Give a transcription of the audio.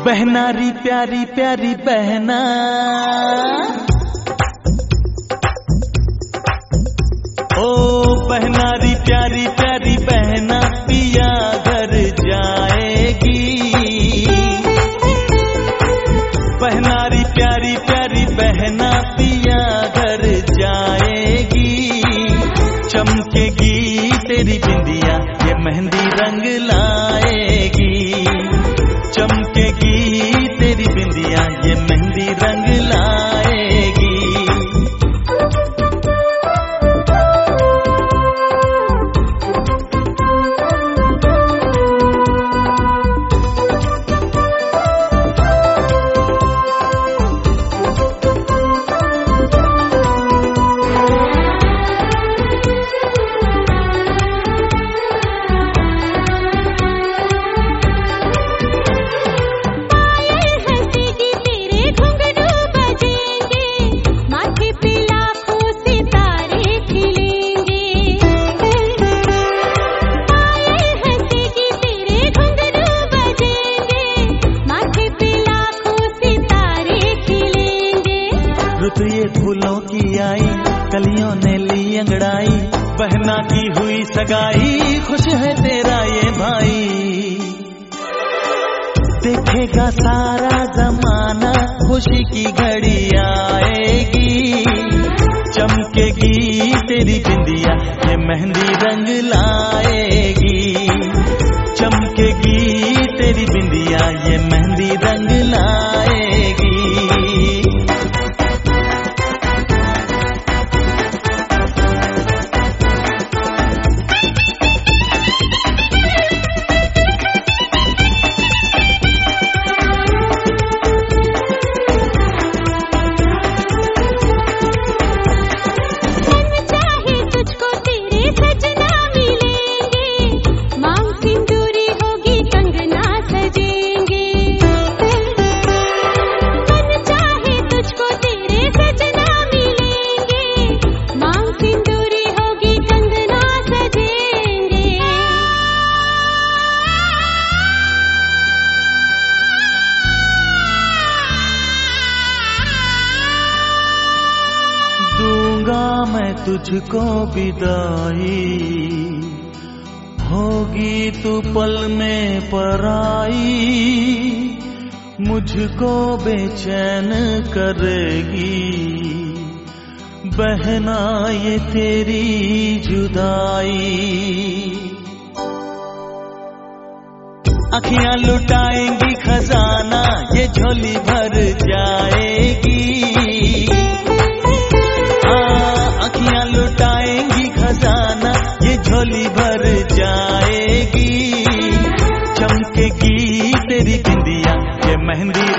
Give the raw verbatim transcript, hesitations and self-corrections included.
बहनारी प्यारी प्यारी बहना, ओ बहनारी प्यारी प्यारी बहना पिया घर जाएगी। बहनारी प्यारी प्यारी बहना पिया घर जाएगी। चमकेगी तेरी बिंदिया ये मेहंदी रंग लाएगी। चमकेगी तेरी बिंदिया ये मेहंदी रंग लाएगी। रुत ये फूलों की आई, कलियों ने ली अंगड़ाई। बहना की हुई सगाई, खुश है तेरा ये भाई। देखेगा सारा जमाना, खुशी की घड़ी आएगी। चमकेगी तेरी बिंदिया ये मेहंदी रंग लाएगी। चमकेगी तेरी बिंदिया ये मेहंदी रंग लाएगी। मैं तुझको विदाई, होगी तू पल में पराई। मुझको बेचैन करेगी बहना ये तेरी जुदाई। अखियां लुटाएंगी खजाना, ये झोली भर जाएगी। अखियां लुटाएंगी खजाना, ये झोली भर जाएगी। चमकेगी तेरी बिंदिया ये मेहंदी